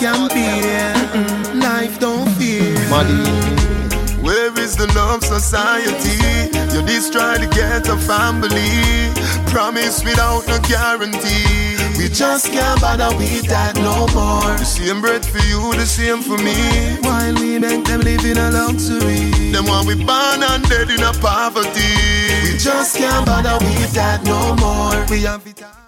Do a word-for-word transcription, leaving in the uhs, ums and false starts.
can bear. Mm-mm. Life don't fear. Money. Where is the love society? You destroy the ghetto family. Promise without no guarantee. We just can't bother with that no more. The same bread for you, the same for me. While we make them live in a luxury. Them want we born and dead in a poverty. We just can't bother with that no more. We have it.